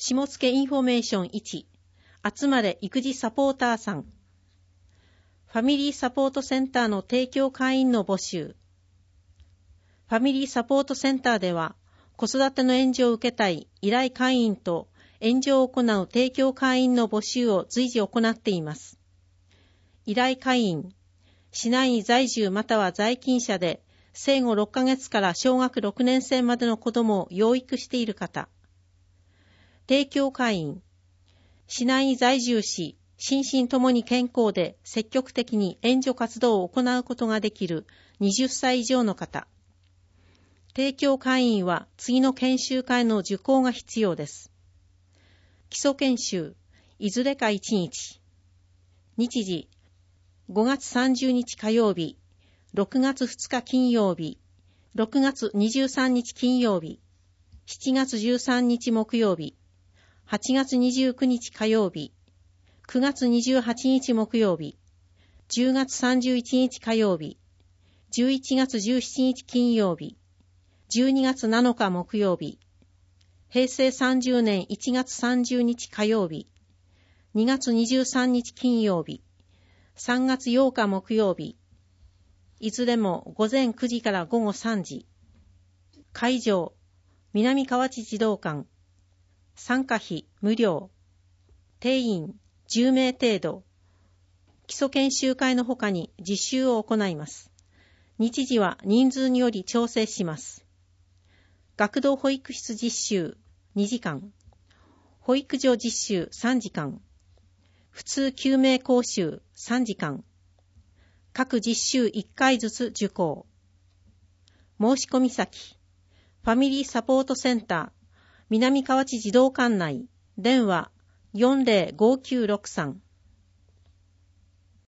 下野インフォメーション1、集まれ育児サポーターさん。ファミリーサポートセンターの提供会員の募集。ファミリーサポートセンターでは、子育ての援助を受けたい依頼会員と援助を行う提供会員の募集を随時行っています。依頼会員、市内に在住または在勤者で、生後6ヶ月から小学6年生までの子供を養育している方。提供会員、市内に在住し、心身ともに健康で積極的に援助活動を行うことができる20歳以上の方。提供会員は次の研修会の受講が必要です。基礎研修、いずれか1日。日時、5月30日火曜日、6月2日金曜日、6月23日金曜日、7月13日木曜日、8月29日火曜日、9月28日木曜日、10月31日火曜日、11月17日金曜日、12月7日木曜日、平成30年1月30日火曜日、2月23日金曜日、3月8日木曜日、いずれも午前9時から午後3時。会場、南河内児童館。参加費無料。定員10名程度。基礎研修会の他に実習を行います。日時は人数により調整します。学童保育室実習2時間。保育所実習3時間。普通救命講習3時間。各実習1回ずつ受講。申し込み先。ファミリーサポートセンター。南河内児童館内。電話405963。